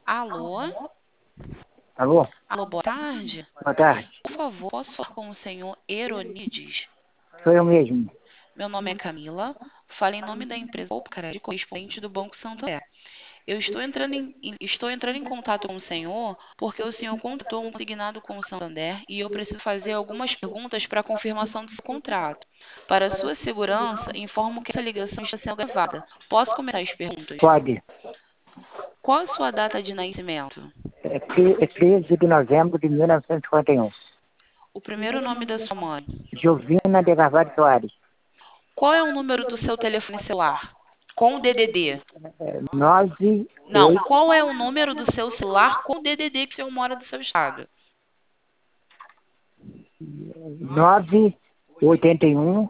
Alô? Alô? Alô, boa tarde. Boa tarde. Por favor, posso falar com o senhor Eronides? Sou eu mesmo. Meu nome é Camila. Falo em nome da empresa Opcara, de correspondente do Banco Santander. Eu estou entrando em contato com o senhor porque o senhor contratou um consignado com o Santander e eu preciso fazer algumas perguntas para a confirmação do seu contrato. Para sua segurança, informo que essa ligação está sendo gravada. Posso começar as perguntas? Pode. Qual a sua data de nascimento? É 13 de novembro de 1951. O primeiro nome da sua mãe? Jovina de Carvalho Soares. Qual é o número do seu telefone celular? Com o DDD. 9, Não, 8, qual é o número do seu celular com o DDD que o senhor mora do seu estado? 9, 81,